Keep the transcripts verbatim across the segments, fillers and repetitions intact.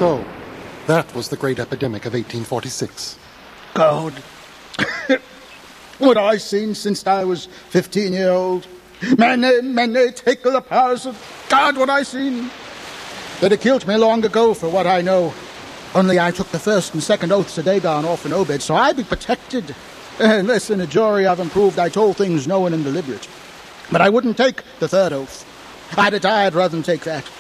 So, that was the great epidemic of eighteen forty-six. God. What I seen since I was fifteen year old. Many, many tickle the powers of God, what I seen. They'd have killed me long ago for what I know. Only I took the first and second oaths of Dagon off in Obed, so I'd be protected. Unless in a jury I've improved, I told things knowing and deliberate. But I wouldn't take the third oath. I'd have died rather than take that.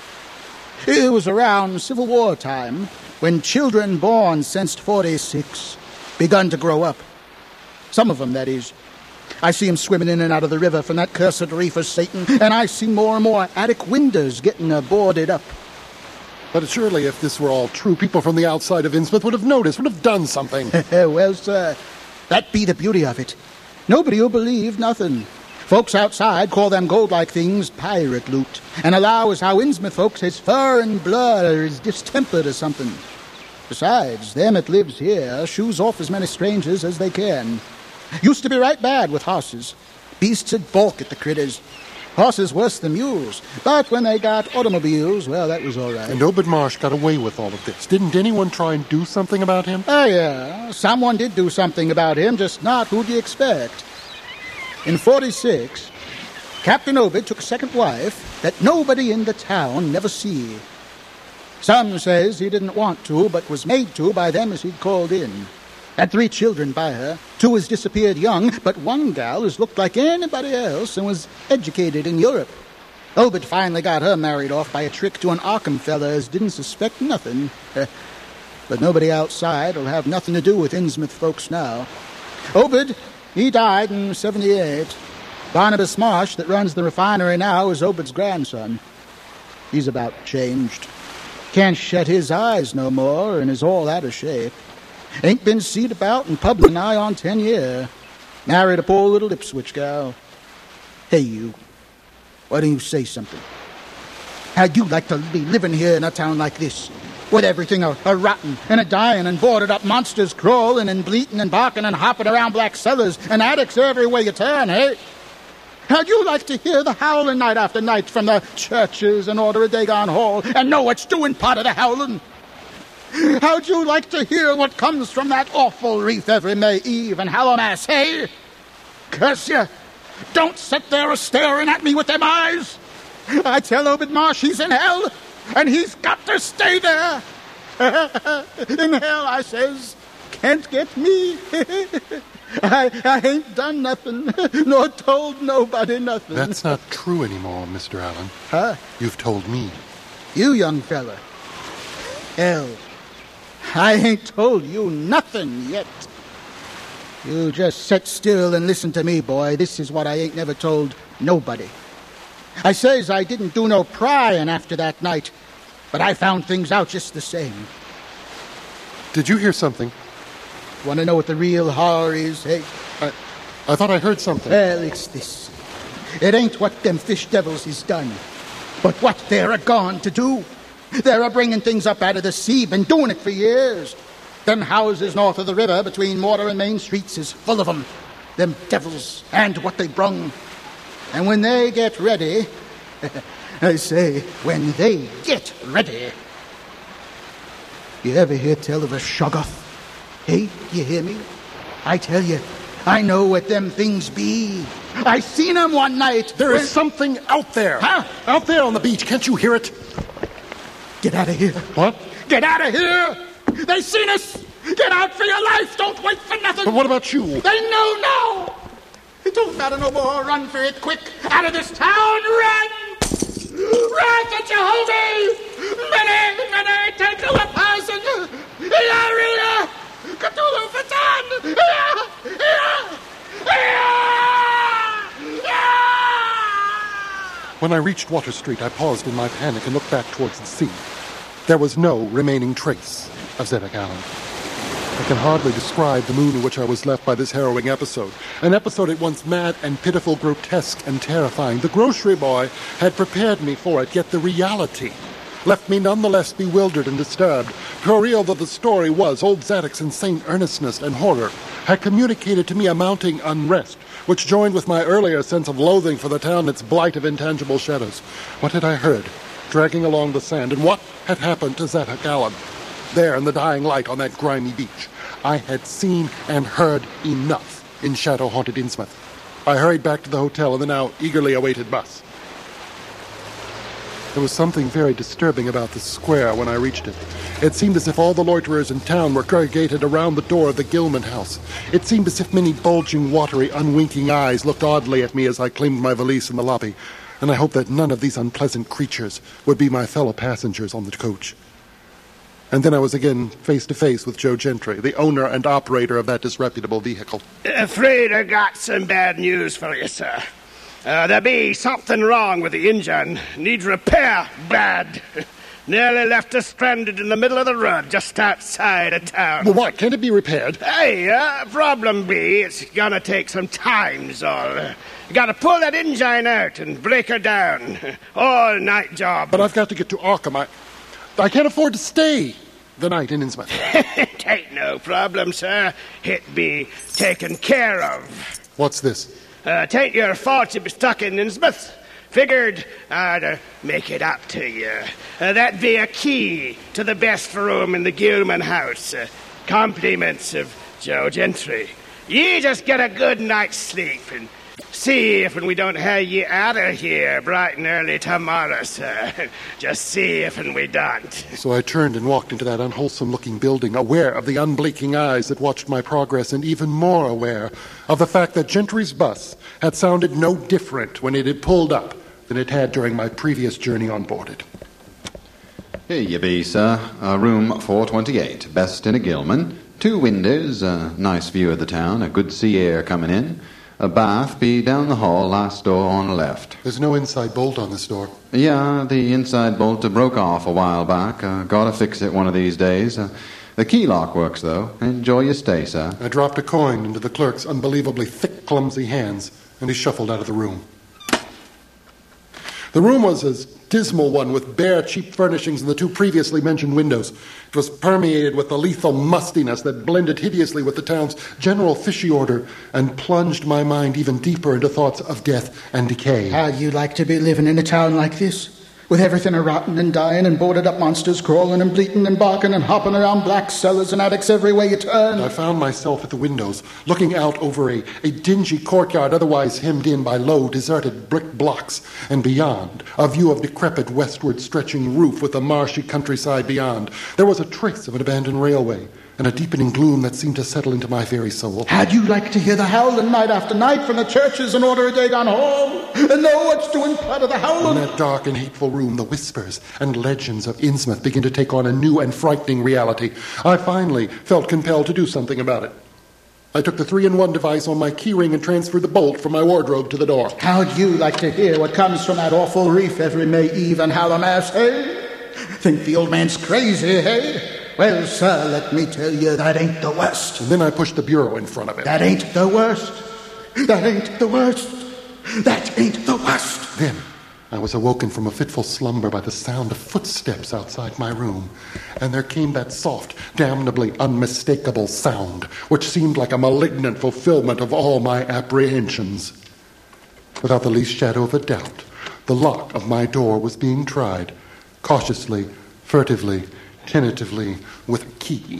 It was around Civil War time when children born since forty-six begun to grow up. Some of them, that is. I see 'em swimming in and out of the river from that cursed reef of Satan, and I see more and more attic windows getting uh, boarded up. But surely if this were all true, people from the outside of Innsmouth would have noticed, would have done something. Well, sir, that be the beauty of it. Nobody'll believe nothing. Folks outside call them gold-like things pirate loot, and allow as how Innsmouth folks his fur and blood is distempered or something. Besides, them that lives here shoes off as many strangers as they can. Used to be right bad with horses. Beasts would balk at the critters. Horses worse than mules. But when they got automobiles, well, that was all right. And Obed Marsh got away with all of this. Didn't anyone try and do something about him? Oh, yeah. Someone did do something about him, just not who'd you expect. In forty-six, Captain Obed took a second wife that nobody in the town never see. Some says he didn't want to, but was made to by them as he'd called in. Had three children by her. Two has disappeared young, but one gal has looked like anybody else and was educated in Europe. Obed finally got her married off by a trick to an Arkham fella as didn't suspect nothing. But nobody outside will have nothing to do with Innsmouth folks now. Obed, he died in seventy-eight. Barnabas Marsh, that runs the refinery now, is Obed's grandson. He's about changed. Can't shut his eyes no more and is all out of shape. Ain't been seen about in public nigh on ten year. Married a poor little Ipswich gal. Hey, you. Why don't you say something? How'd you like to be living here in a town like this, with everything a, a rotten and a dying and boarded up monsters crawling and bleating and barking and hopping around black cellars and attics every way you turn, eh? How'd you like to hear the howling night after night from the churches and order of Dagon Hall and know what's doing part of the howling? How'd you like to hear what comes from that awful reef every May Eve and Hallowmass, hey? Curse you! Don't sit there a-staring at me with them eyes! I tell Obed Marsh he's in hell, and he's got to stay there! In hell, I says, can't get me. I, I ain't done nothing, nor told nobody nothing. That's not true anymore, Mister Allen. Huh? You've told me. You, young fella. Hell, I ain't told you nothing yet. You just sit still and listen to me, boy. This is what I ain't never told nobody. I says I didn't do no prying after that night, but I found things out just the same. Did you hear something? Want to know what the real horror is, hey? I, I thought I heard something. Well, it's this. It ain't what them fish devils is done, but what they're a-gone to do. They're a-bringing things up out of the sea, been doing it for years. Them houses north of the river between Mortar and Main Streets is full of them. Them devils and what they brung. And when they get ready, I say, when they get ready. You ever hear tell of a Shoggoth? Hey, you hear me? I tell you, I know what them things be. I seen them one night. There is something out there. Huh? Out there on the beach. Can't you hear it? Get out of here. What? Get out of here! They seen us! Get out for your life! Don't wait for nothing! But what about you? They know now! It don't matter no more. Run for it quick! Out of this town! Run! Run, get your hold! Many, many, take a thousand! Yarina! Cthulhu Fatan! When I reached Water Street, I paused in my panic and looked back towards the sea. There was no remaining trace of Zedek Allen. I can hardly describe the mood in which I was left by this harrowing episode. An episode at once mad and pitiful, grotesque and terrifying. The grocery boy had prepared me for it, yet the reality left me nonetheless bewildered and disturbed. For real though the story was, old Zadok's insane earnestness and horror had communicated to me a mounting unrest, which joined with my earlier sense of loathing for the town and its blight of intangible shadows. What had I heard? dragging along the sand, and what had happened to Zeta Gallen? There in the dying light on that grimy beach. I had seen and heard enough in shadow-haunted Innsmouth. I hurried back to the hotel and the now eagerly awaited bus. There was something very disturbing about the square when I reached it. It seemed as if all the loiterers in town were congregated around the door of the Gilman house. It seemed as if many bulging, watery, unwinking eyes looked oddly at me as I claimed my valise in the lobby, and I hoped that none of these unpleasant creatures would be my fellow passengers on the coach. And then I was again face to face with Joe Gentry, the owner and operator of that disreputable vehicle. Afraid I got some bad news for you, sir. Uh, there be something wrong with the engine. Needs repair bad. Nearly left us stranded in the middle of the road just outside of town. Well, what? Can't it be repaired? Hey, uh, problem be, it's gonna take some time, all. You gotta pull that engine out and break her down. All night job. But I've got to get to Arkham. I, I can't afford to stay the night in Innsmouth. It ain't no problem, sir. It be taken care of. What's this? Uh, tain't your fault you be stuck in Innsmouth. Figured I'd uh, make it up to you. Uh, that'd be a key to the best room in the Gilman house. Uh, compliments of Joe Gentry. Ye just get a good night's sleep and see if we don't have ye out of here bright and early tomorrow, sir. Just see if we don't. So I turned and walked into that unwholesome-looking building, aware of the unblinking eyes that watched my progress, and even more aware of the fact that Gentry's bus had sounded no different when it had pulled up than it had during my previous journey on board it. Here you be, sir. Uh, room four twenty-eight. Best in a Gilman. Two windows, a nice view of the town, a good sea air coming in. A bath be down the hall, last door on the left. There's no inside bolt on this door. Yeah, the inside bolt broke off a while back. Uh, gotta fix it one of these days. Uh, the key lock works, though. Enjoy your stay, sir. I dropped a coin into the clerk's unbelievably thick, clumsy hands, and he shuffled out of the room. The room was a dismal one with bare, cheap furnishings in the two previously mentioned windows. It was permeated with the lethal mustiness that blended hideously with the town's general fishy odor and plunged my mind even deeper into thoughts of death and decay. How'd you like to be living in a town like this? With everything a rotting and dying and boarded-up monsters crawling and bleating and barking and hopping around black cellars and attics every way you turn. I found myself at the windows, looking out over a, a dingy courtyard otherwise hemmed in by low, deserted brick blocks, and beyond, a view of decrepit westward stretching roof with the marshy countryside beyond. There was a trace of an abandoned railway, and a deepening gloom that seemed to settle into my very soul. How'd you like to hear the howling night after night from the churches and order a day gone home, and know what's doing part of the howling? In that dark and hateful room, the whispers and legends of Innsmouth begin to take on a new and frightening reality. I finally felt compelled to do something about it. I took the three-in-one device on my keyring and transferred the bolt from my wardrobe to the door. How'd you like to hear what comes from that awful reef every May Eve and Hallowmass, hey? Think the old man's crazy, hey? Well, sir, let me tell you, that ain't the worst. And then I pushed the bureau in front of him. That ain't the worst. That ain't the worst. That ain't the worst. Then I was awoken from a fitful slumber by the sound of footsteps outside my room, and there came that soft, damnably unmistakable sound, which seemed like a malignant fulfillment of all my apprehensions. Without the least shadow of a doubt, the lock of my door was being tried, cautiously, furtively, tentatively, with a key.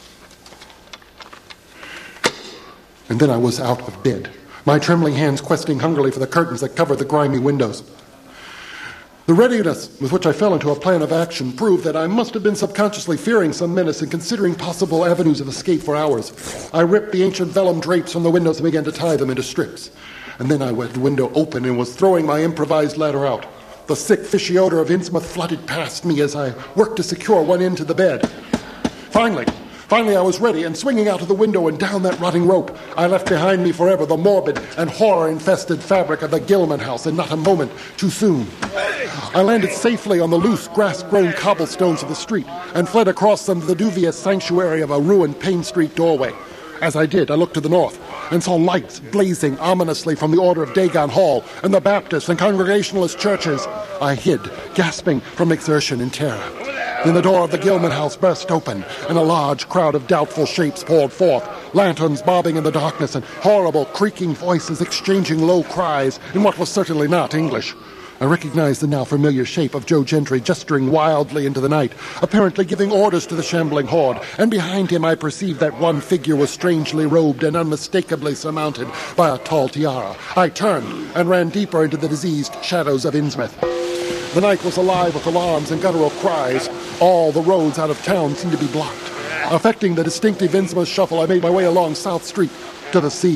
And then I was out of bed, my trembling hands questing hungrily for the curtains that covered the grimy windows. The readiness with which I fell into a plan of action proved that I must have been subconsciously fearing some menace and considering possible avenues of escape for hours. I ripped the ancient vellum drapes from the windows and began to tie them into strips. And then I had the window open and was throwing my improvised ladder out. The sick, fishy odor of Innsmouth flooded past me as I worked to secure one end to the bed. Finally, finally I was ready, and swinging out of the window and down that rotting rope, I left behind me forever the morbid and horror-infested fabric of the Gilman house, and not a moment too soon. I landed safely on the loose, grass-grown cobblestones of the street and fled across them to the dubious sanctuary of a ruined Payne Street doorway. As I did, I looked to the north and saw lights blazing ominously from the Order of Dagon Hall and the Baptist and Congregationalist churches. I hid, gasping from exertion and terror. Then the door of the Gilman house burst open, and a large crowd of doubtful shapes poured forth, lanterns bobbing in the darkness and horrible creaking voices exchanging low cries in what was certainly not English. I recognized the now familiar shape of Joe Gentry gesturing wildly into the night, apparently giving orders to the shambling horde, and behind him I perceived that one figure was strangely robed and unmistakably surmounted by a tall tiara. I turned and ran deeper into the diseased shadows of Innsmouth. The night was alive with alarms and guttural cries. All the roads out of town seemed to be blocked. Affecting the distinctive Innsmouth shuffle, I made my way along South Street to the sea.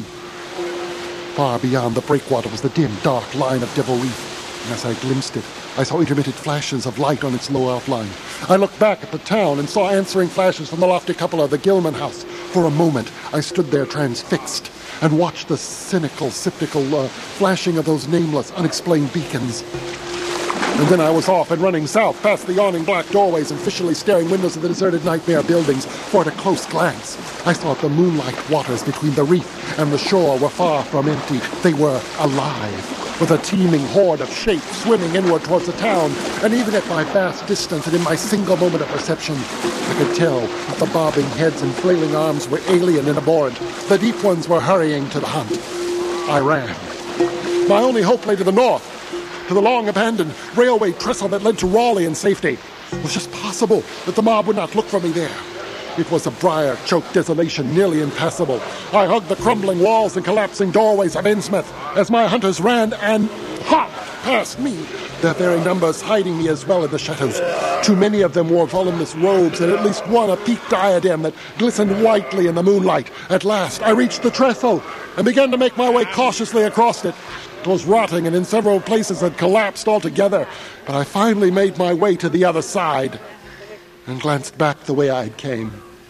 Far beyond the breakwater was the dim, dark line of Devil Reef, and as I glimpsed it, I saw intermittent flashes of light on its low outline. I looked back at the town and saw answering flashes from the lofty cupola of the Gilman House. For a moment, I stood there transfixed and watched the cynical, sceptical uh, flashing of those nameless, unexplained beacons. And then I was off and running south, past the yawning black doorways and fishily staring windows of the deserted nightmare buildings, for at a close glance, I saw the moonlight waters between the reef and the shore were far from empty. They were alive, with a teeming horde of shapes swimming inward towards the town. And even at my vast distance and in my single moment of perception, I could tell that the bobbing heads and flailing arms were alien and abhorrent. The deep ones were hurrying to the hunt. I ran. My only hope lay to the north, to the long-abandoned railway trestle that led to Raleigh in safety. It was just possible that the mob would not look for me there. It was a briar-choked desolation, nearly impassable. I hugged the crumbling walls and collapsing doorways of Innsmouth as my hunters ran and hopped past me, their very numbers hiding me as well in the shadows. Too many of them wore voluminous robes, and at least one a peaked diadem that glistened whitely in the moonlight. At last, I reached the trestle and began to make my way cautiously across it. It was rotting and in several places had collapsed altogether, but I finally made my way to the other side and glanced back the way I had came.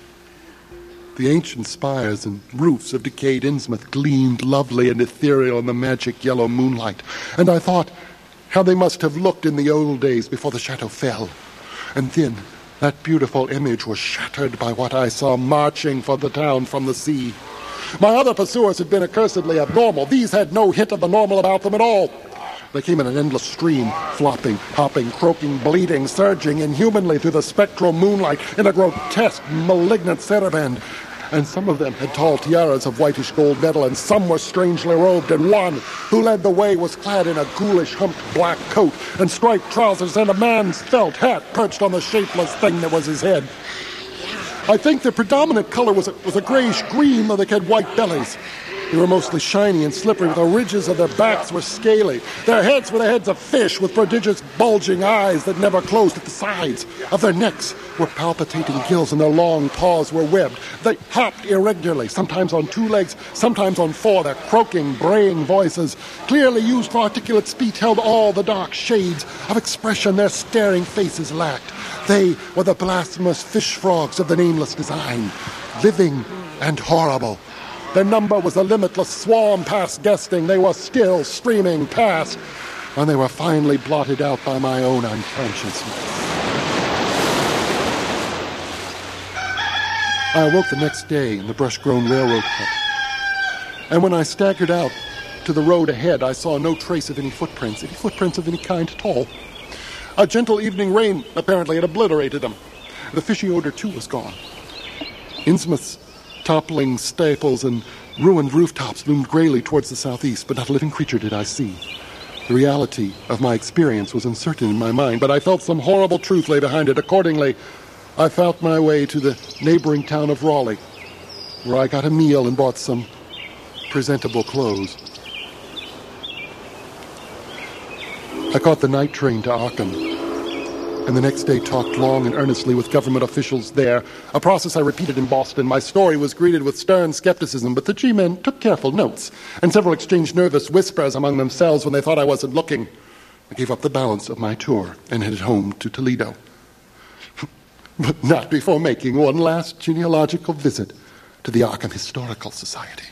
The ancient spires and roofs of decayed Innsmouth gleamed lovely and ethereal in the magic yellow moonlight, and I thought how they must have looked in the old days before the shadow fell. And then that beautiful image was shattered by what I saw marching for the town from the sea. My other pursuers had been accursedly abnormal. These had no hint of the normal about them at all. They came in an endless stream, flopping, hopping, croaking, bleeding, surging inhumanly through the spectral moonlight in a grotesque, malignant saraband. And some of them had tall tiaras of whitish gold metal, and some were strangely robed, and one who led the way was clad in a ghoulish humped black coat and striped trousers and a man's felt hat perched on the shapeless thing that was his head. I think their predominant color was a, was a grayish-green, though they had white bellies. They were mostly shiny and slippery, but the ridges of their backs were scaly. Their heads were the heads of fish with prodigious bulging eyes that never closed at the sides. Of their necks were palpitating gills, and their long paws were webbed. They hopped irregularly, sometimes on two legs, sometimes on four. Their croaking, braying voices, clearly used for articulate speech, held all the dark shades of expression their staring faces lacked. They were the blasphemous fish frogs of the nameless design, living and horrible. Their number was a limitless swarm past guessing. They were still streaming past, and they were finally blotted out by my own unconsciousness. I awoke the next day in the brush-grown railroad cut, and when I staggered out to the road ahead, I saw no trace of any footprints, any footprints of any kind at all. A gentle evening rain apparently had obliterated them. The fishy odor, too, was gone. Innsmouth's toppling staples and ruined rooftops loomed grayly towards the southeast, but not a living creature did I see. The reality of my experience was uncertain in my mind, but I felt some horrible truth lay behind it. Accordingly, I felt my way to the neighboring town of Raleigh, where I got a meal and bought some presentable clothes. I caught the night train to Arkham, and the next day talked long and earnestly with government officials there, a process I repeated in Boston. My story was greeted with stern skepticism, but the G-men took careful notes, and several exchanged nervous whispers among themselves when they thought I wasn't looking. I gave up the balance of my tour and headed home to Toledo. But not before making one last genealogical visit to the Arkham Historical Society.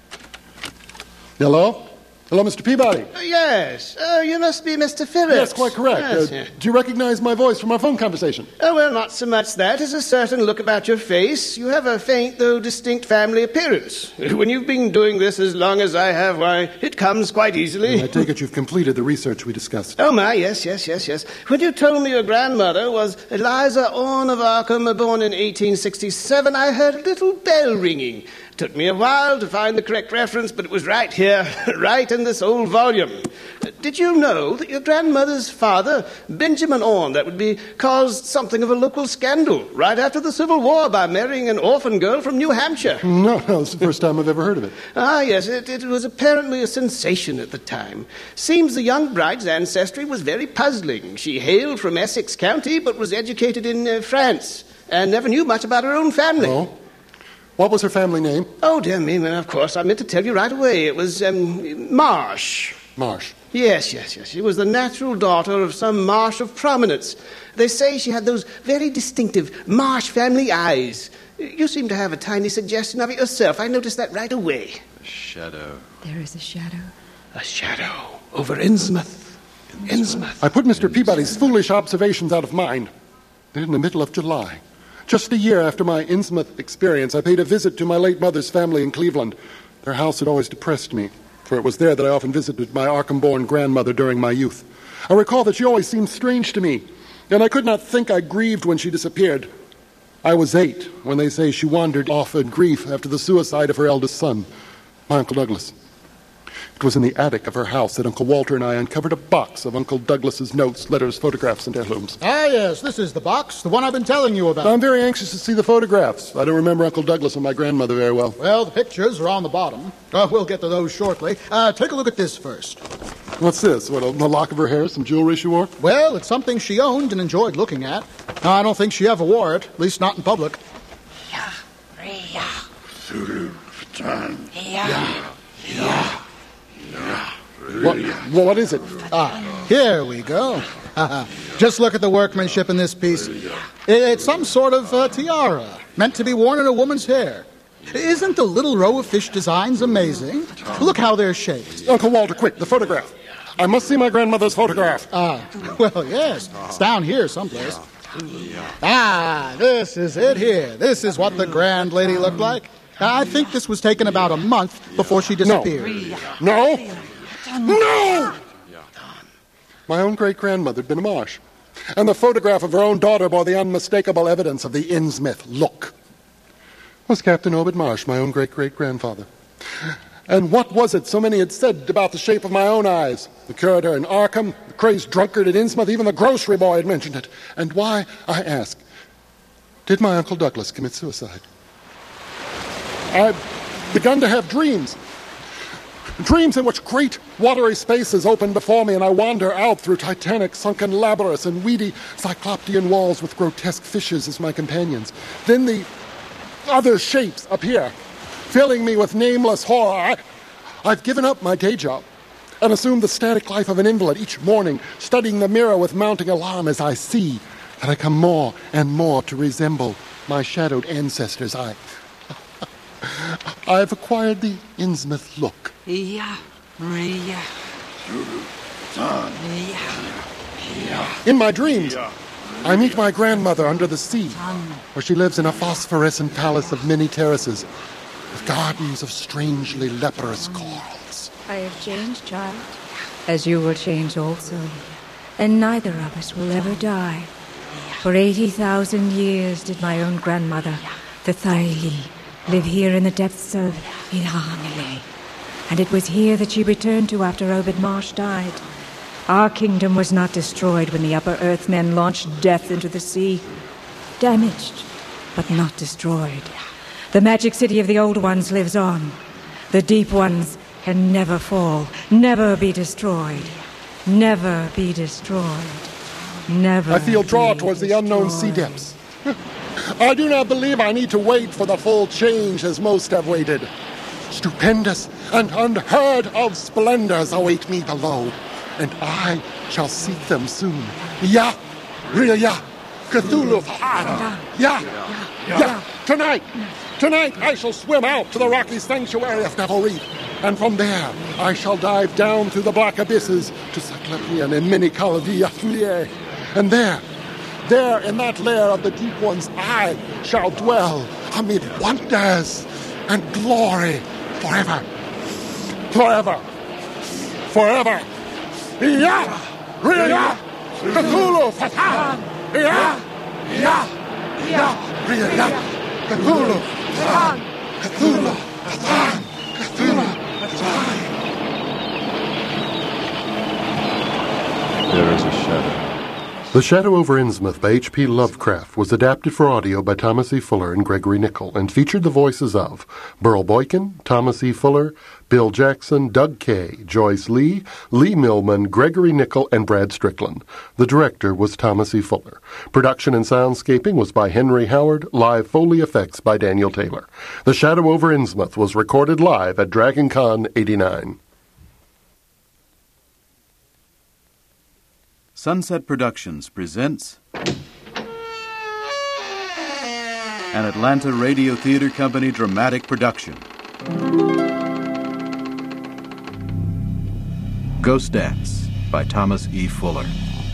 Hello? Hello, Mister Peabody. Uh, yes. Oh, you must be Mister Phillips. Yes, quite correct. Yes, uh, yes. Do you recognize my voice from our phone conversation? Oh, well, not so much that as a certain look about your face. You have a faint, though distinct family appearance. When you've been doing this as long as I have, why, it comes quite easily. I take it you've completed the research we discussed. Oh, my, yes, yes, yes, yes. When you told me your grandmother was Eliza Orne of Arkham, born in eighteen sixty-seven, I heard a little bell ringing. Took me a while to find the correct reference, but it was right here, right in this old volume. Did you know that your grandmother's father, Benjamin Orne, that would be caused something of a local scandal right after the Civil War by marrying an orphan girl from New Hampshire? No, no, it's the first time I've ever heard of it. Ah, yes, it, it was apparently a sensation at the time. Seems the young bride's ancestry was very puzzling. She hailed from Essex County, but was educated in uh, France, and never knew much about her own family. Oh? What was her family name? Oh, dear me, well, of course, I meant to tell you right away. It was, um, Marsh. Marsh. Yes, yes, yes. She was the natural daughter of some Marsh of prominence. They say she had those very distinctive Marsh family eyes. You seem to have a tiny suggestion of it yourself. I noticed that right away. A shadow. There is a shadow. A shadow over Innsmouth. Innsmouth. I put Mister Peabody's foolish observations out of mind. Then in the middle of July, just a year after my Innsmouth experience, I paid a visit to my late mother's family in Cleveland. Their house had always depressed me, for it was there that I often visited my Arkham-born grandmother during my youth. I recall that she always seemed strange to me, and I could not think I grieved when she disappeared. I was eight when they say she wandered off in grief after the suicide of her eldest son, my Uncle Douglas. It was in the attic of her house that Uncle Walter and I uncovered a box of Uncle Douglas's notes, letters, photographs, and heirlooms. Ah, yes, this is the box, the one I've been telling you about. I'm very anxious to see the photographs. I don't remember Uncle Douglas and my grandmother very well. Well, the pictures are on the bottom. Uh, we'll get to those shortly. Uh, take a look at this first. What's this? What, a, a lock of her hair, some jewelry she wore? Well, it's something she owned and enjoyed looking at. No, I don't think she ever wore it, at least not in public. Yeah, yeah, Zulu, Fatan. yeah, Yeah. What, what is it? Ah, here we go. Just look at the workmanship in this piece. It's some sort of uh, tiara, meant to be worn in a woman's hair. Isn't the little row of fish designs amazing? Look how they're shaped. Uncle Walter, quick, the photograph. I must see my grandmother's photograph. Ah, well, yes, it's down here someplace. Ah, this is it here. This is what the grand lady looked like. I think this was taken about a month before she disappeared. No! No! My own great-grandmother had been a Marsh, and the photograph of her own daughter bore the unmistakable evidence of the Innsmouth look. It was Captain Obed Marsh, my own great-great-grandfather. And what was it so many had said about the shape of my own eyes? The curator in Arkham, the crazed drunkard at Innsmouth, even the grocery boy had mentioned it. And why, I ask, did my Uncle Douglas commit suicide? I've begun to have dreams. Dreams in which great watery spaces open before me, and I wander out through titanic sunken labyrinths and weedy cyclopean walls with grotesque fishes as my companions. Then the other shapes appear, filling me with nameless horror. I, I've given up my day job and assumed the static life of an invalid each morning, studying the mirror with mounting alarm as I see that I come more and more to resemble my shadowed ancestors. I... I've acquired the Innsmouth look. yeah, yeah, yeah. In my dreams, I meet my grandmother under the sea, where she lives in a phosphorescent palace of many terraces, with gardens of strangely leprous corals. I have changed, child, as you will change also, and neither of us will ever die. For eighty thousand years did my own grandmother, the Thaili, live here in the depths of Ilhanile, and it was here that she returned to after Obed Marsh died. Our kingdom was not destroyed when the Upper Earthmen launched death into the sea. Damaged, but not destroyed. The magic city of the Old Ones lives on. The Deep Ones can never fall, never be destroyed, never be destroyed, never I feel drawn be towards the unknown sea destroyed. depths. I do not believe I need to wait for the full change as most have waited. Stupendous and unheard of splendors await me below, and I shall seek them soon. Ya, Ria, Cthulhu, Ya, Ya. Tonight, tonight I shall swim out to the rocky sanctuary of Devil Reef, and from there I shall dive down through the black abysses to Cyclopean and mini-colored Yaflier, and there, There, in that lair of the Deep Ones, I shall dwell amid wonders and glory forever. Forever. Forever. Ya! Ria! Cthulhu! Fatan! Ya! Ya! Ya! Ria! Cthulhu! Fatan! Cthulhu! Cthulhu! Cthulhu! There is a shadow. The Shadow over Innsmouth by H P Lovecraft was adapted for audio by Thomas E. Fuller and Gregory Nickel and featured the voices of Burl Boykin, Thomas E. Fuller, Bill Jackson, Doug Kay, Joyce Lee, Lee Millman, Gregory Nickel, and Brad Strickland. The director was Thomas E. Fuller. Production and soundscaping was by Henry Howard, live Foley effects by Daniel Taylor. The Shadow over Innsmouth was recorded live at Dragon Con eighty-nine. Sunset Productions presents an Atlanta Radio Theater Company dramatic production. Ghost Dance by Thomas E. Fuller.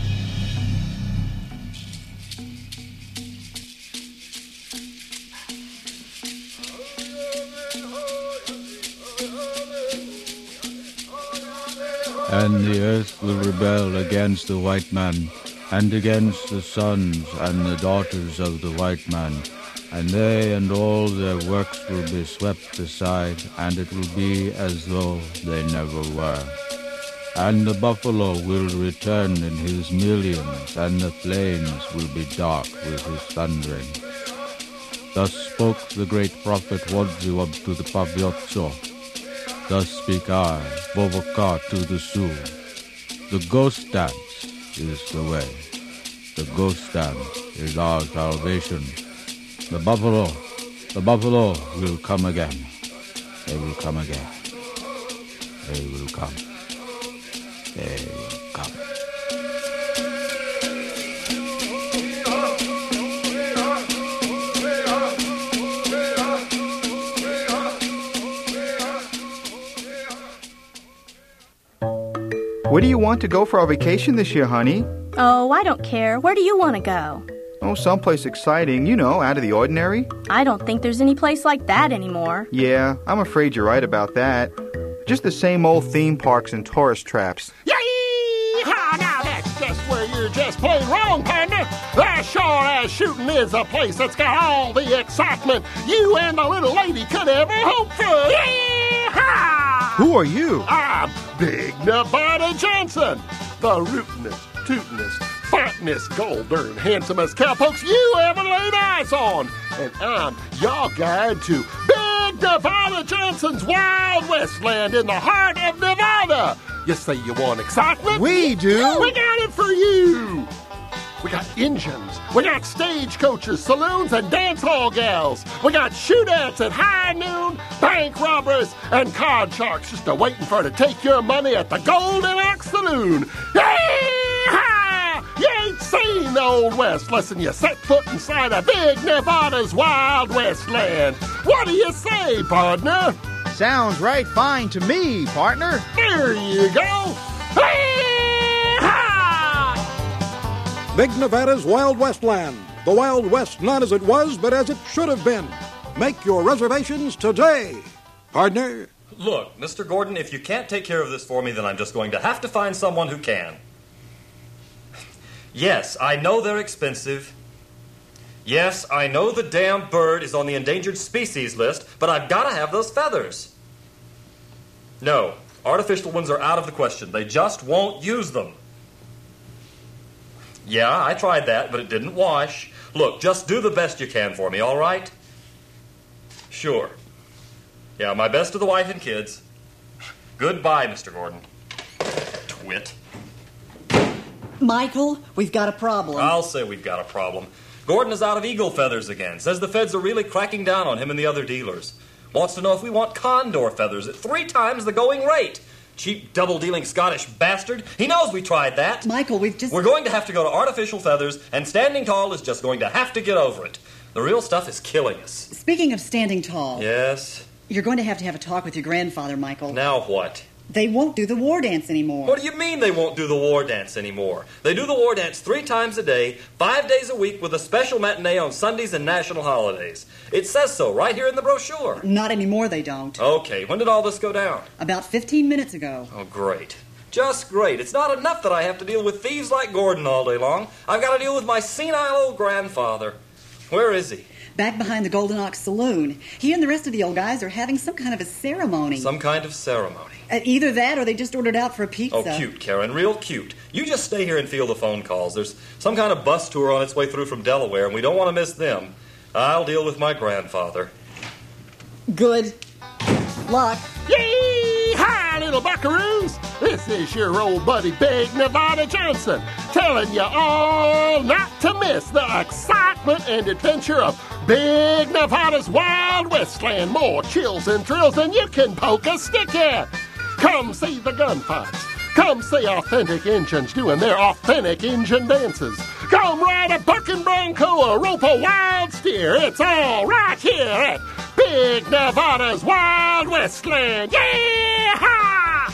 And the earth will rebel against the white man, and against the sons and the daughters of the white man, and they and all their works will be swept aside, and it will be as though they never were. And the buffalo will return in his millions, and the flames will be dark with his thundering. Thus spoke the great prophet Wodziwob to the Paviotso. Thus speak I, Vovoka, to the Sioux. The ghost dance is the way. The ghost dance is our salvation. The buffalo, the buffalo will come again. They will come again. They will come. They will come. Where do you want to go for our vacation this year, honey? Oh, I don't care. Where do you want to go? Oh, someplace exciting, you know, out of the ordinary. I don't think there's any place like that anymore. Yeah, I'm afraid you're right about that. Just the same old theme parks and tourist traps. Yee-haw! Now that's just where you're just plain wrong, partner. As sure as shooting is a place that's got all the excitement you and the little lady could ever hope for. Yee-haw! Who are you? I'm Big Nevada Johnson, the rootinest, tootinest, finest, golden, handsomest cowpokes you ever laid eyes on. And I'm your guide to Big Nevada Johnson's Wild West Land in the heart of Nevada. You say you want excitement? We do. We got it for you. We got engines. We got stagecoaches, saloons, and dance hall gals. We got shootouts at high noon, bank robbers, and card sharks just a waiting for to take your money at the Golden Ox Saloon. Yee-haw! You ain't seen the Old West less than you set foot inside of Big Nevada's Wild West Land. What do you say, partner? Sounds right fine to me, partner. There you go. Big Nevada's Wild West Land. The Wild West not as it was, but as it should have been. Make your reservations today. Partner? Look, Mister Gordon, if you can't take care of this for me, then I'm just going to have to find someone who can. Yes, I know they're expensive. Yes, I know the damn bird is on the endangered species list, but I've got to have those feathers. No, artificial ones are out of the question. They just won't use them. Yeah, I tried that, but it didn't wash. Look, just do the best you can for me, all right? Sure. Yeah, my best to the wife and kids. Goodbye, Mister Gordon. Twit. Michael, we've got a problem. I'll say we've got a problem. Gordon is out of eagle feathers again. Says the feds are really cracking down on him and the other dealers. Wants to know if we want condor feathers at three times the going rate. Cheap, double-dealing Scottish bastard. He knows we tried that. Michael, we've just... We're going to have to go to artificial feathers, and Standing Tall is just going to have to get over it. The real stuff is killing us. Speaking of Standing Tall... Yes? You're going to have to have a talk with your grandfather, Michael. Now what? They won't do the war dance anymore. What do you mean they won't do the war dance anymore? They do the war dance three times a day, five days a week, with a special matinee on Sundays and national holidays. It says so right here in the brochure. Not anymore, they don't. Okay, when did all this go down? About fifteen minutes ago. Oh, great. Just great. It's not enough that I have to deal with thieves like Gordon all day long. I've got to deal with my senile old grandfather. Where is he? back behind the Golden Ox Saloon. He and the rest of the old guys are having some kind of a ceremony. Some kind of ceremony. Uh, either that or they just ordered out for a pizza. Oh, cute, Karen, real cute. You just stay here and field the phone calls. There's some kind of bus tour on its way through from Delaware, and we don't want to miss them. I'll deal with my grandfather. Good luck. Yee-haw, little buckaroos! This is your old buddy Big Nevada Johnson, telling you all not to miss the excitement and adventure of Big Nevada's Wild Westland. More chills and thrills than you can poke a stick at. Come see the gunfights. Come see authentic Injuns doing their authentic Injun dances. Come ride a bucking bronco or rope a wild steer. It's all right here at Big Nevada's Wild Westland. Yeah!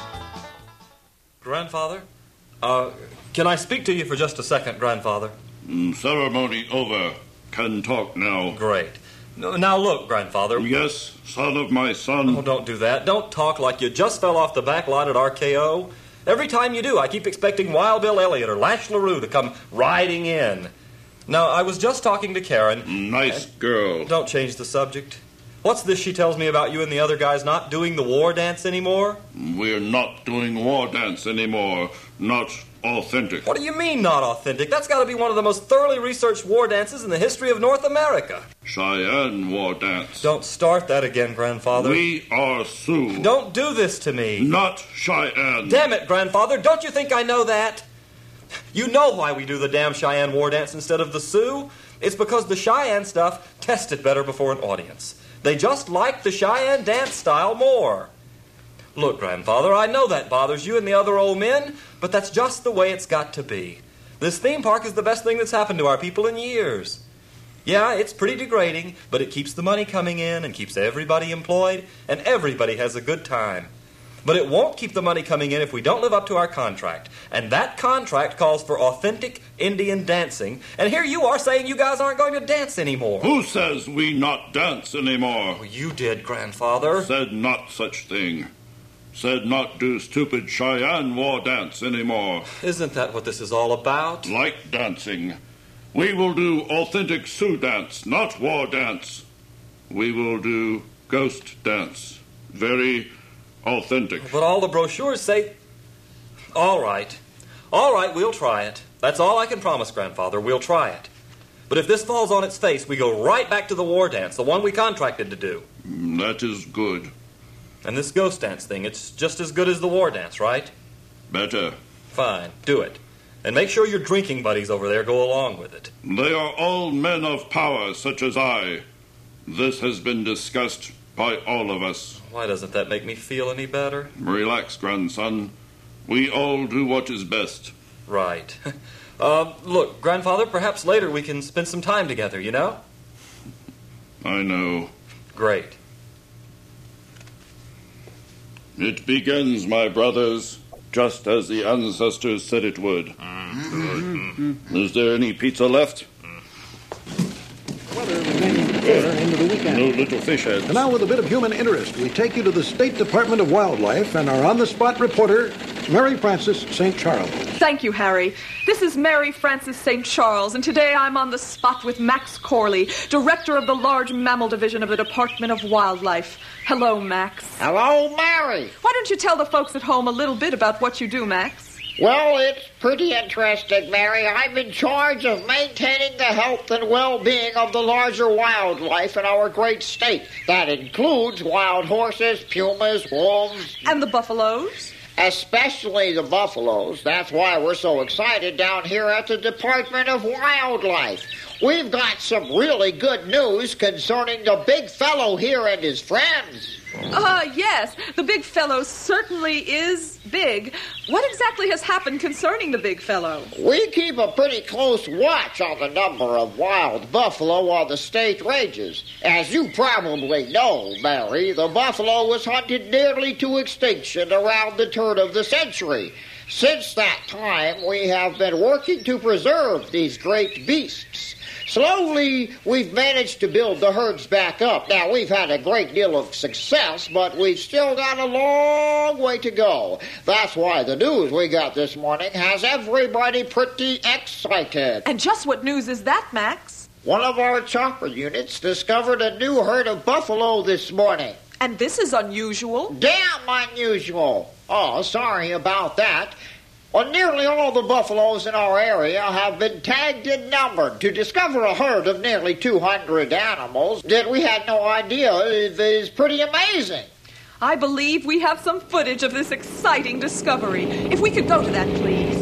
Grandfather? Uh, can I speak to you for just a second, Grandfather? Mm, ceremony over. Can talk now. Great. Now look, Grandfather. Yes, son of my son. Oh, don't do that. Don't talk like you just fell off the back lot at R K O. Every time you do, I keep expecting Wild Bill Elliott or Lash LaRue to come riding in. Now, I was just talking to Karen. Nice girl. Don't change the subject. What's this she tells me about you and the other guys not doing the war dance anymore? We're not doing war dance anymore. Not authentic. What do you mean, not authentic? That's got to be one of the most thoroughly researched war dances in the history of North America. Cheyenne war dance. Don't start that again, Grandfather. We are Sioux. Don't do this to me. Not Cheyenne. Damn it, Grandfather. Don't you think I know that? You know why we do the damn Cheyenne war dance instead of the Sioux. It's because the Cheyenne stuff tested better before an audience. They just like the Cheyenne dance style more. Look, Grandfather, I know that bothers you and the other old men, but that's just the way it's got to be. This theme park is the best thing that's happened to our people in years. Yeah, it's pretty degrading, but it keeps the money coming in and keeps everybody employed, and everybody has a good time. But it won't keep the money coming in if we don't live up to our contract. And that contract calls for authentic Indian dancing. And here you are saying you guys aren't going to dance anymore. Who says we not dance anymore? Well, you did, Grandfather. Said not such thing. Said not do stupid Cheyenne war dance anymore. Isn't that what this is all about? Like dancing. We will do authentic Sioux dance, not war dance. We will do ghost dance. Very authentic. But all the brochures say... All right. All right, we'll try it. That's all I can promise, Grandfather. We'll try it. But if this falls on its face, we go right back to the war dance, the one we contracted to do. That is good. And this ghost dance thing, it's just as good as the war dance, right? Better. Fine, do it. And make sure your drinking buddies over there go along with it. They are all men of power, such as I. This has been discussed by all of us. Why doesn't that make me feel any better? Relax, grandson. We all do what is best. Right. uh, look, Grandfather, perhaps later we can spend some time together, you know? I know. Great. It begins, my brothers, just as the ancestors said it would. Mm-hmm. Is there any pizza left? Weather remaining fair into the weekend. No little fish heads. And now with a bit of human interest, we take you to the State Department of Wildlife and our on-the-spot reporter, Mary Frances Saint Charles. Thank you, Harry. This is Mary Frances Saint Charles, and today I'm on the spot with Max Corley, director of the Large Mammal Division of the Department of Wildlife. Hello, Max. Hello, Mary. Why don't you tell the folks at home a little bit about what you do, Max? Well, it's pretty interesting, Mary. I'm in charge of maintaining the health and well-being of the larger wildlife in our great state. That includes wild horses, pumas, wolves. And the buffaloes? Especially the buffaloes. That's why we're so excited down here at the Department of Wildlife. We've got some really good news concerning the big fellow here and his friends. Uh, yes, the big fellow certainly is big. What exactly has happened concerning the big fellow? We keep a pretty close watch on the number of wild buffalo on the state ranges. As you probably know, Mary, the buffalo was hunted nearly to extinction around the turn of the century. Since that time, we have been working to preserve these great beasts. Slowly, we've managed to build the herds back up. Now, we've had a great deal of success, but we've still got a long way to go. That's why the news we got this morning has everybody pretty excited. And just what news is that, Max? One of our chopper units discovered a new herd of buffalo this morning. And this is unusual. Damn unusual. Oh, sorry about that. Well, nearly all the buffaloes in our area have been tagged and numbered. To discover a herd of nearly two hundred animals that we had no idea is pretty amazing. I believe we have some footage of this exciting discovery. If we could go to that, please.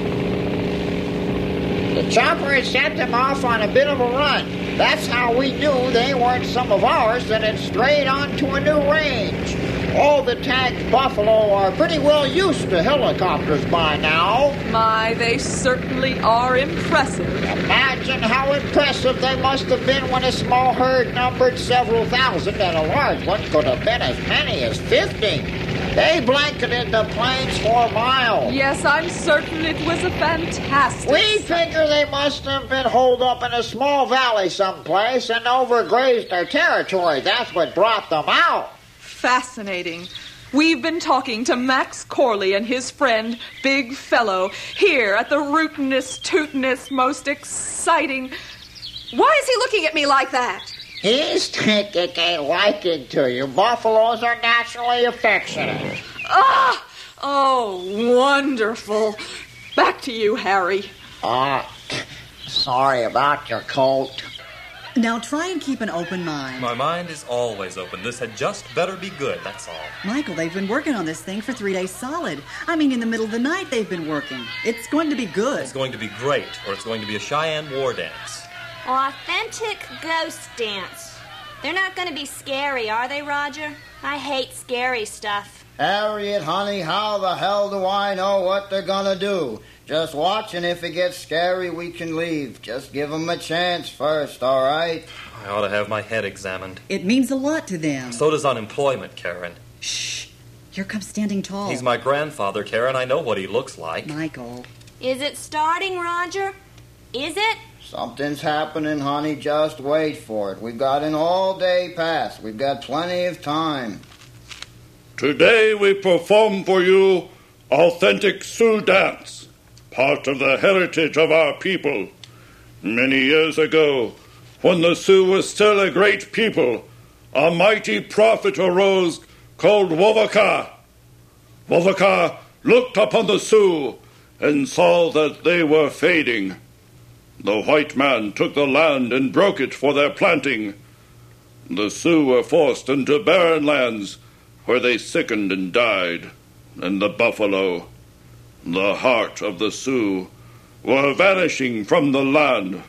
The chopper had sent them off on a bit of a run. That's how we knew they weren't some of ours that had strayed onto a new range. All the tagged buffalo are pretty well used to helicopters by now. My, they certainly are impressive. Imagine how impressive they must have been when a small herd numbered several thousand and a large one could have been as many as fifty. They blanketed the plains for miles. Yes, I'm certain it was a fantastic... We figure they must have been holed up in a small valley someplace and overgrazed their territory. That's what brought them out. Fascinating. We've been talking to Max Corley and his friend, Big Fellow, here at the rootinest, tootinest, most exciting... Why is he looking at me like that? He's taking a liking to you. Buffaloes are naturally affectionate. Ah! Oh, wonderful. Back to you, Harry. Ah, uh, sorry about your coat. Now try and keep an open mind. My mind is always open. This had just better be good, that's all. Michael, they've been working on this thing for three days solid. I mean, in the middle of the night they've been working. It's going to be good. It's going to be great, or it's going to be a Cheyenne war dance. Authentic ghost dance. They're not going to be scary, are they, Roger? I hate scary stuff. Harriet, honey, how the hell do I know what they're going to do? Just watch, and if it gets scary, we can leave. Just give them a chance first, all right? I ought to have my head examined. It means a lot to them. So does unemployment, Karen. Shh. Here comes Standing Tall. He's my grandfather, Karen. I know what he looks like. Michael. Is it starting, Roger? Is it? Something's happening, honey. Just wait for it. We've got an all-day pass. We've got plenty of time. Today we perform for you Authentic Sioux Dance, part of the heritage of our people. Many years ago, when the Sioux was still a great people, a mighty prophet arose called Wovaka. Wovaka looked upon the Sioux and saw that they were fading. The white man took the land and broke it for their planting. The Sioux were forced into barren lands where they sickened and died, and the buffalo, the heart of the Sioux, were vanishing from the land.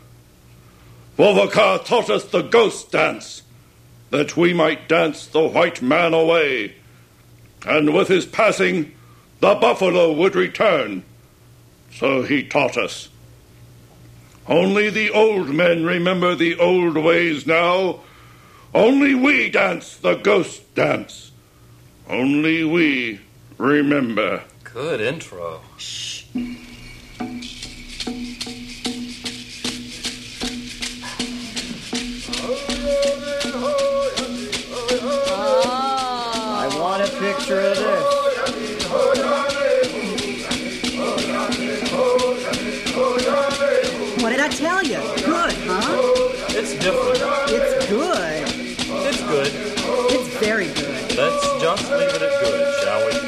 Wovaka taught us the ghost dance, that we might dance the white man away, and with his passing, the buffalo would return. So he taught us. Only the old men remember the old ways now. Only we dance the ghost dance. Only we remember. Good intro. Shh. I want a picture of this. What did I tell you? Good, huh? It's different. It's good. It's good. It's very good. Let's just leave it at good, shall we?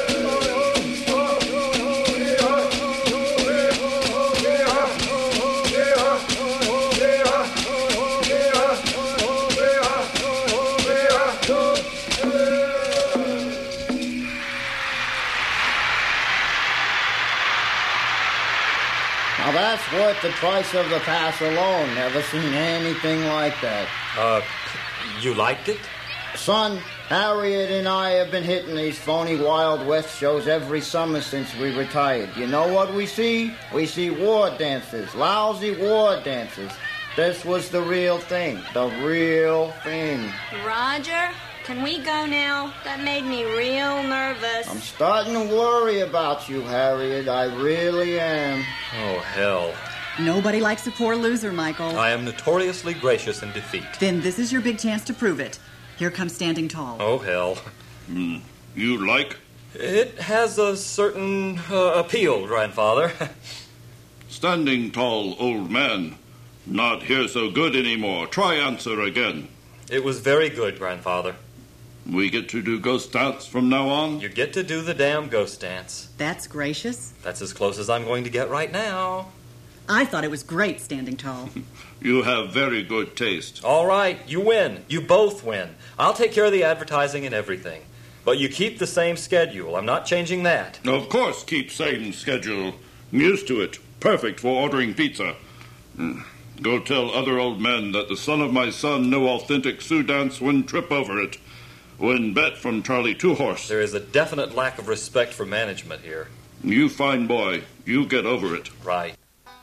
Now that's worth the price of the pass alone. Never seen anything like that. Uh, you liked it? Son, Harriet and I have been hitting these phony Wild West shows every summer since we retired. You know what we see? We see war dances, lousy war dances. This was the real thing, the real thing. Roger, can we go now? That made me real nervous. I'm starting to worry about you, Harriet. I really am. Oh, hell. Nobody likes a poor loser, Michael. I am notoriously gracious in defeat. Then this is your big chance to prove it. Here comes Standing Tall. Oh, hell. Hmm. You like? It has a certain uh, appeal, grandfather. Standing Tall, old man. Not here so good anymore. Try answer again. It was very good, Grandfather. We get to do ghost dance from now on? You get to do the damn ghost dance. That's gracious. That's as close as I'm going to get right now. I thought it was great, Standing Tall. You have very good taste. All right, you win. You both win. I'll take care of the advertising and everything. But you keep the same schedule. I'm not changing that. Of course, keep same schedule. I'm used to it. Perfect for ordering pizza. Go tell other old men that the son of my son, no authentic Sioux dance, wouldn't trip over it. Win bet from Charlie Two Horse. There is a definite lack of respect for management here. You fine boy. You get over it. Right.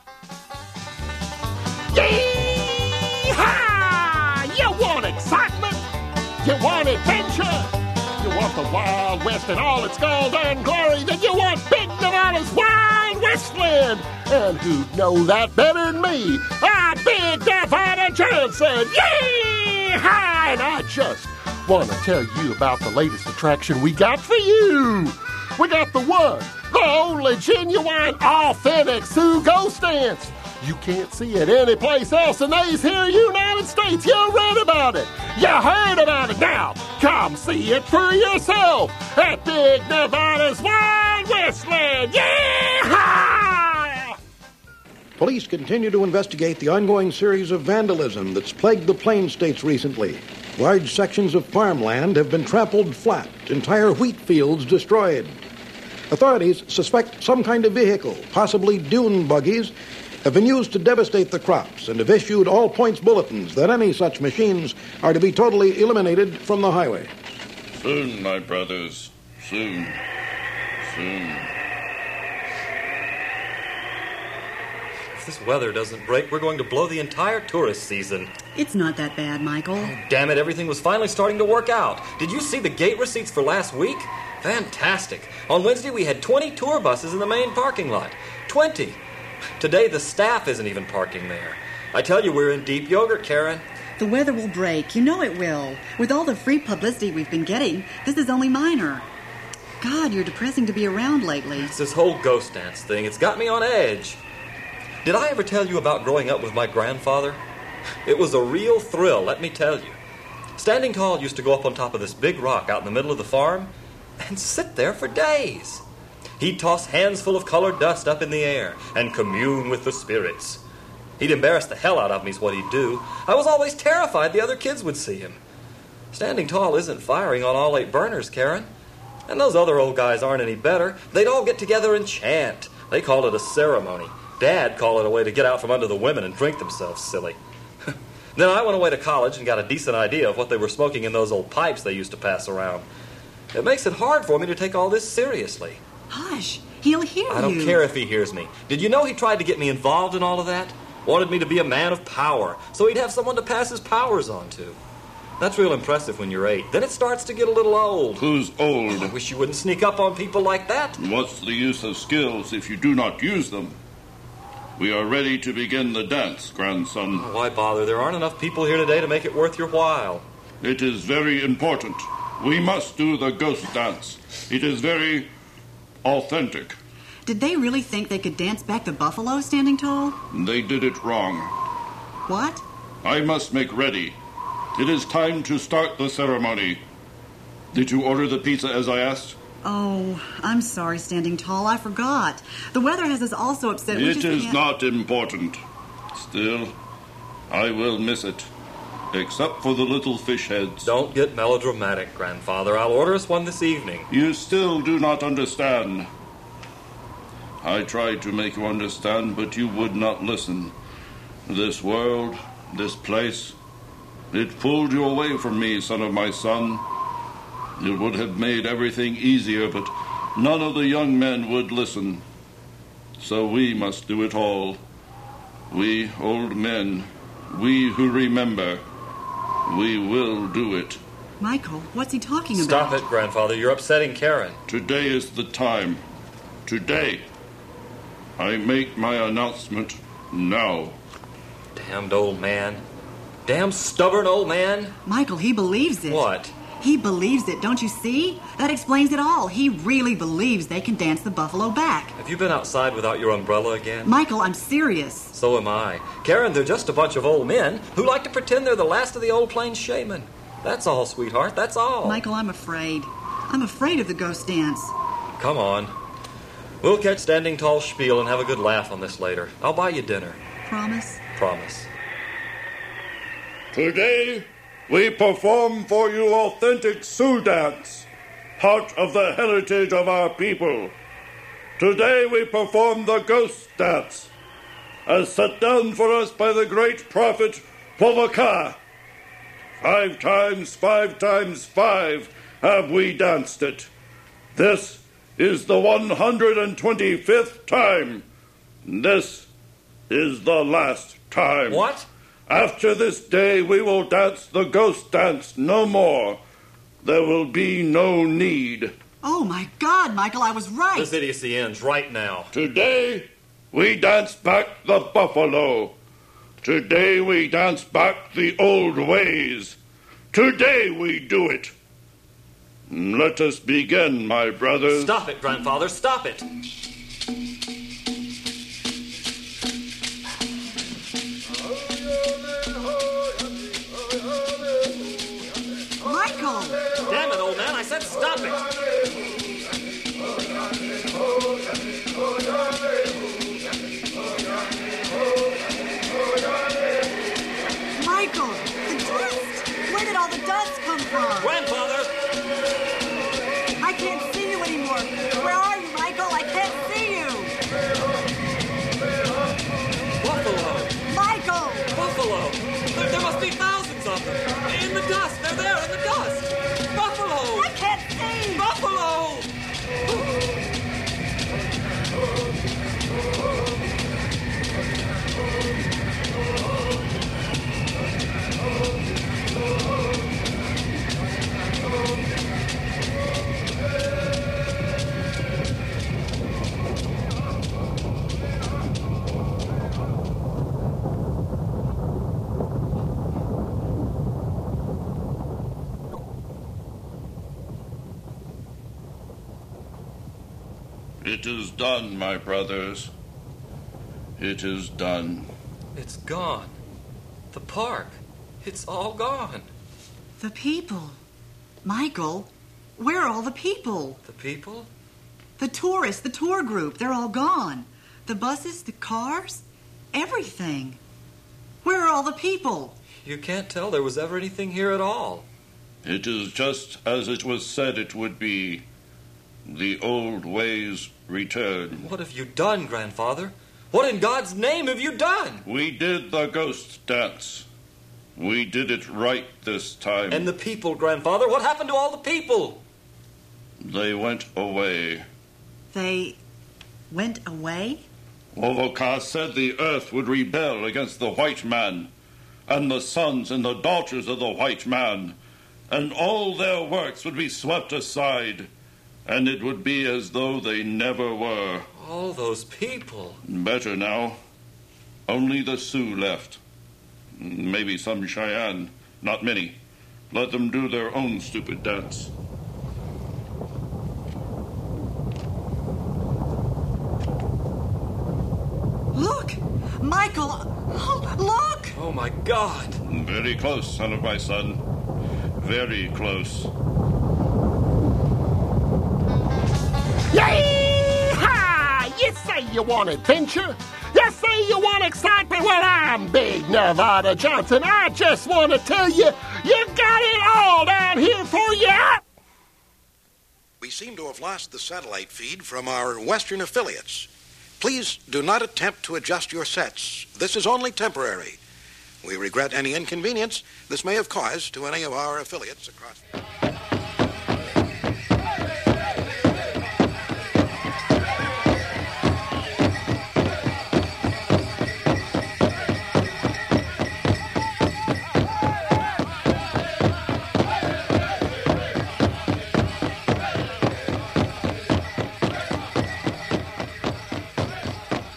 Yee-haw! You want excitement? You want adventure? You want the Wild West in all its gold and glory? Then you want Big Nevada's Wild Westland. And who'd know that better than me? I'm Big Nevada Johnson. Yee-haw! And I just want to tell you about the latest attraction we got for you. We got the one, the only genuine, authentic Sioux ghost dance. You can't see it anyplace else in these here United States. You read about it. You heard about it. Now, come see it for yourself at Big Nevada's Wild Westland. Yeah! Police continue to investigate the ongoing series of vandalism that's plagued the Plain States recently. Large sections of farmland have been trampled flat, entire wheat fields destroyed. Authorities suspect some kind of vehicle, possibly dune buggies, have been used to devastate the crops and have issued all points bulletins that any such machines are to be totally eliminated from the highway. Soon, my brothers. Soon. Soon. If this weather doesn't break, we're going to blow the entire tourist season. It's not that bad, Michael. Oh, damn it, everything was finally starting to work out. Did you see the gate receipts for last week? Fantastic. On Wednesday, we had twenty tour buses in the main parking lot. twenty. Today, the staff isn't even parking there. I tell you, we're in deep yogurt, Karen. The weather will break. You know it will. With all the free publicity we've been getting, this is only minor. God, you're depressing to be around lately. It's this whole ghost dance thing. It's got me on edge. Did I ever tell you about growing up with my grandfather? It was a real thrill, let me tell you. Standing Tall used to go up on top of this big rock out in the middle of the farm and sit there for days. He'd toss hands full of colored dust up in the air and commune with the spirits. He'd embarrass the hell out of me is what he'd do. I was always terrified the other kids would see him. Standing Tall isn't firing on all eight burners, Karen. And those other old guys aren't any better. They'd all get together and chant. They called it a ceremony. Dad called it a way to get out from under the women and drink themselves silly. Then I went away to college and got a decent idea of what they were smoking in those old pipes they used to pass around. It makes it hard for me to take all this seriously. Hush, he'll hear you. I don't care if he hears me. Did you know he tried to get me involved in all of that? Wanted me to be a man of power, so he'd have someone to pass his powers on to. That's real impressive when you're eight. Then it starts to get a little old. Who's old? I wish you wouldn't sneak up on people like that. What's the use of skills if you do not use them? We are ready to begin the dance, grandson. Oh, why bother? There aren't enough people here today to make it worth your while. It is very important. We must do the ghost dance. It is very authentic. Did they really think they could dance back the buffalo, Standing Tall? They did it wrong. What? I must make ready. It is time to start the ceremony. Did you order the pizza as I asked? Oh, I'm sorry, Standing Tall. I forgot. The weather has us all so upset. We It just is can't... not important. Still, I will miss it. Except for the little fish heads. Don't get melodramatic, Grandfather. I'll order us one this evening. You still do not understand. I tried to make you understand, but you would not listen. This world, this place, it pulled you away from me, son of my son. It would have made everything easier, but none of the young men would listen. So we must do it all. We old men, we who remember, we will do it. Michael, what's he talking Stop about? it, Grandfather. You're upsetting Karen. Today is the time. Today. I make my announcement now. Damned old man. Damn stubborn old man. Michael, he believes it. What? He believes it, don't you see? That explains it all. He really believes they can dance the buffalo back. Have you been outside without your umbrella again? Michael, I'm serious. So am I. Karen, they're just a bunch of old men who like to pretend they're the last of the old plains shaman. That's all, sweetheart, that's all. Michael, I'm afraid. I'm afraid of the ghost dance. Come on. We'll catch Standing Tall Spiel and have a good laugh on this later. I'll buy you dinner. Promise? Promise. Today, we perform for you authentic Sioux dance, part of the heritage of our people. Today we perform the ghost dance, as set down for us by the great prophet Povaka. Five times, five times five have we danced it. This is the one hundred twenty-fifth time. This is the last time. What? After this day, we will dance the ghost dance no more. There will be no need. Oh, my God, Michael, I was right. This idiocy ends right now. Today, we dance back the buffalo. Today, we dance back the old ways. Today, we do it. Let us begin, my brothers. Stop it, grandfather, stop it. Michael! Damn it, old man, I said stop it! Michael! The dust! Where did all the dust come from? Grandfather! I can't see you anymore. Where are you, Michael? I can't see you! Buffalo! Michael! Buffalo! There, there must be thousands of them! In the dust! They're there in the dust! Buffalo! I can't see! Buffalo! It is done, my brothers. It is done. It's gone. The park. It's all gone. The people. Michael, where are all the people? The people? The tourists, the tour group, they're all gone. The buses, the cars, everything. Where are all the people? You can't tell there was ever anything here at all. It is just as it was said it would be. The old ways return. What have you done, grandfather? What in God's name have you done? We did the ghost dance. We did it right this time. And the people, grandfather? What happened to all the people? They went away. They went away? Wovoka said the earth would rebel against the white man, and the sons and the daughters of the white man, and all their works would be swept aside, and it would be as though they never were. All those people. Better now. Only the Sioux left. Maybe some Cheyenne. Not many. Let them do their own stupid dance. Look! Michael! Oh, look! Oh, my God! Very close, son of my son. Very close. Yee-haw! You say you want adventure? You say you want excitement? Well, I'm Big Nevada Johnson. I just want to tell you, you got it all down here for you. We seem to have lost the satellite feed from our Western affiliates. Please do not attempt to adjust your sets. This is only temporary. We regret any inconvenience this may have caused to any of our affiliates across...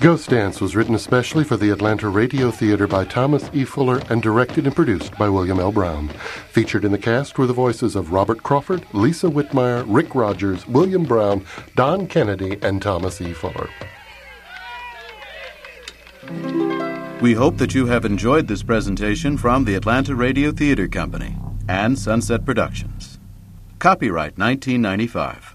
Ghost Dance was written especially for the Atlanta Radio Theater by Thomas E. Fuller and directed and produced by William L. Brown. Featured in the cast were the voices of Robert Crawford, Lisa Whitmire, Rick Rogers, William Brown, Don Kennedy, and Thomas E. Fuller. We hope that you have enjoyed this presentation from the Atlanta Radio Theater Company and Sunset Productions. Copyright nineteen ninety-five.